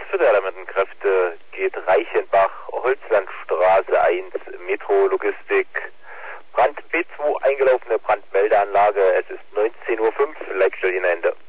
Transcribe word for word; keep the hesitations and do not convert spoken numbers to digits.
für die Elementenkräfte geht Reichenbach, Holzlandstraße eins, Metro-Logistik, Brand B zwei, eingelaufene Brandmeldeanlage. Es ist neunzehn Uhr fünf, Leitstelle Ende.